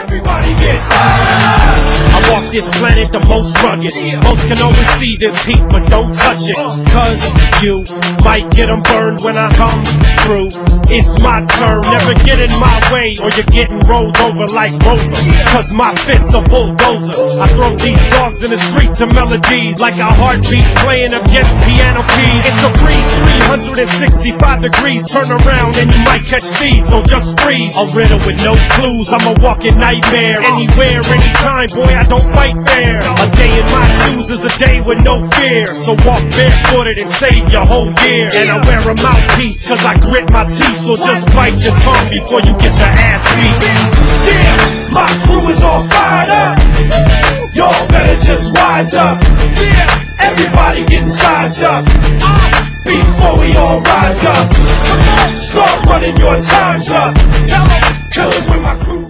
Everybody get high. I walk this planet the most rugged. Most can only see this heat but don't touch it. Cause you might get them burned when I come through. It's my turn, never get in my way or you're getting rolled over like Rover. Cause my fists are bulldozers. I throw these dogs in the streets to melodies like a heartbeat playing against piano keys. It's a breeze, 365 degrees. Turn around and you might catch these, so just freeze. A riddle with no clues, I'm a walking nightmare. Anywhere, anytime, boy, I don't fight fair. A day in my shoes is a day with no fear. So walk barefooted and save your whole year. And I wear a mouthpiece cause I grit my teeth. So just bite your tongue before you get your ass beat. Yeah, my crew is all fired up. Y'all better just wise up. Everybody getting sized up before we all rise up. Start running your times up. Cause when my crew